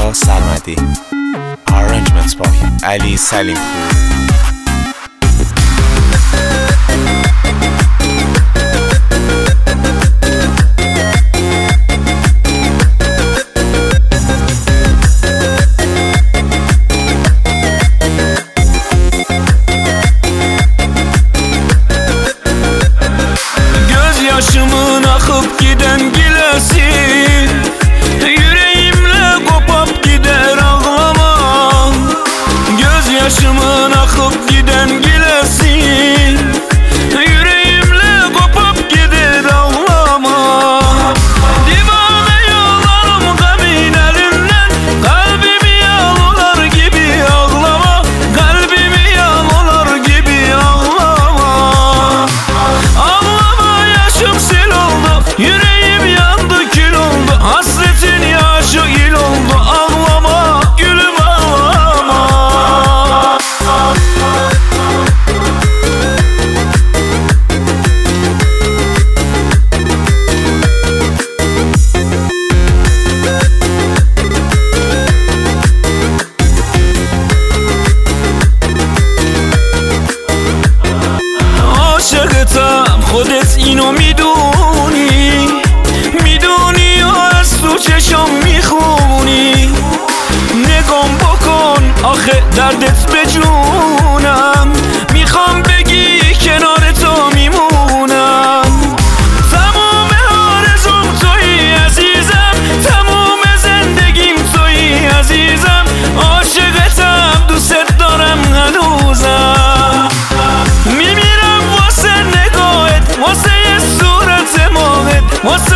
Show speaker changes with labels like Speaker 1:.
Speaker 1: رضا سرمدی. Arrangements by علی سلیمپور.
Speaker 2: Gözyaşımın akıp giden gilesi, yüreğimle kopup gider ağlama. Gözyaşımın akıp giden gilesi, yüreğimle kopup gider ağlama. Divane yollarım kabin elinden, kalbimi yağlar gibi ağlama. Kalbimi yağlar gibi ağlama. Ağlama, yaşım sil oldu, yüreğim yandı kül oldu. Hasretin yaşı il oldu, ağlama gülüm ağlama. عاشقتم خودت اینو میدونی، میدونی و از تو چشم میخونی. نگام بکن آخه دردت به جونم، میخوام بگی کنار تو میمونم. تموم آرزوم تویی عزیزم، تموم زندگیم تویی عزیزم. عاشقتم دوست دارم هنوزم، میمیرم واسه نگاهت، واسه صورت ماهت، واسه